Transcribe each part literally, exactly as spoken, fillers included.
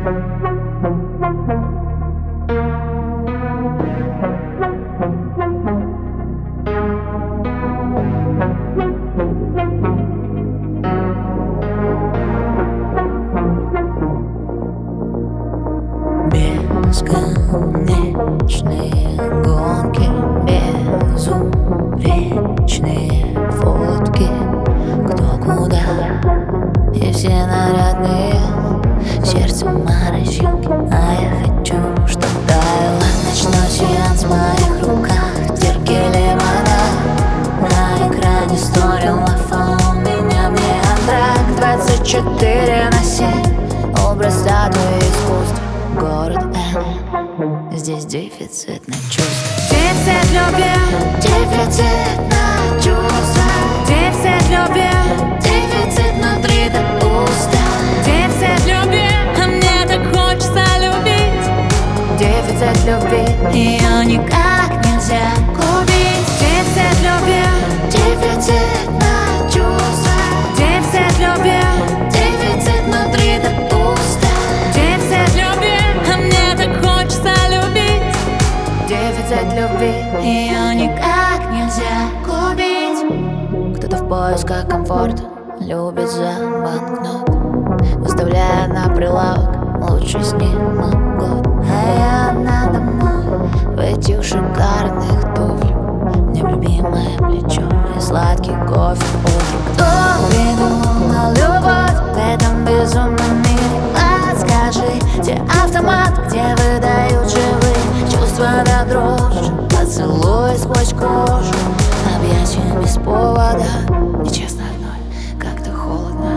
Бесконечные гонки, безупречные фотки, кто куда, и все нарядные, сердце морщинки, а я хочу, чтоб таяло. Ночной сеанс в моих руках, в зеркале вода, на экране стори лафа, у меня мне антрак. Двадцать четыре на семь, образ статуи искусства, город Н. Здесь дефицит на чувства. Дефицит любви, Дефицит на чувства. дефицит любви, Дефицит внутри до пусто. дефицит любви, а мне так хочется любить. Дефицит любви, ее никак нельзя купить. Дефицит любви, Дефицит на чувства. дефицит любви, Дефицит внутри до пусто. дефицит любви, а мне так хочется любить. Дефицит любви, ее никак нельзя купить. Кто-то в поисках комфорта любит за банкнот, выставляя на прилавок лучший снимок год. А я одна домой в этих шикарных туфлях, мне в любимое плечо и сладкий кофе утром. Кто придумал любовь в этом безумном мире? Подскажите, автомат, где выдают живые чувства до дрожи, поцелуй сквозь кожу, объятия без повода. Нечестно одной, как-то холодно.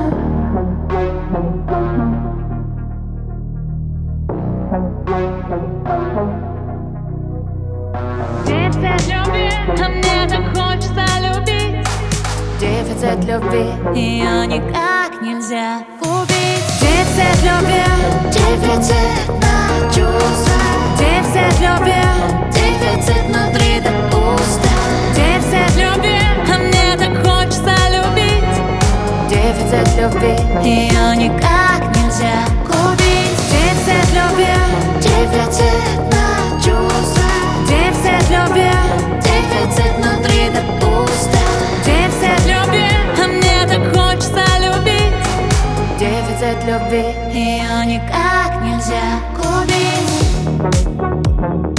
Дефицит любви, а мне так хочется любить. Дефицит любви, Ее никак нельзя купить. Дефицит любви, дефицит на чувства. дефицит любви, Дефицит внутри до пусто. дефицит любви, а мне так хочется любить. Дефицит любви, Ее никак нельзя купить. Дефицит любви, дефицит на чувства. дефицит любви, Дефицит внутри до пусто. дефицит любви, а мне так хочется любить. Дефицит любви, Ее никак нельзя купить.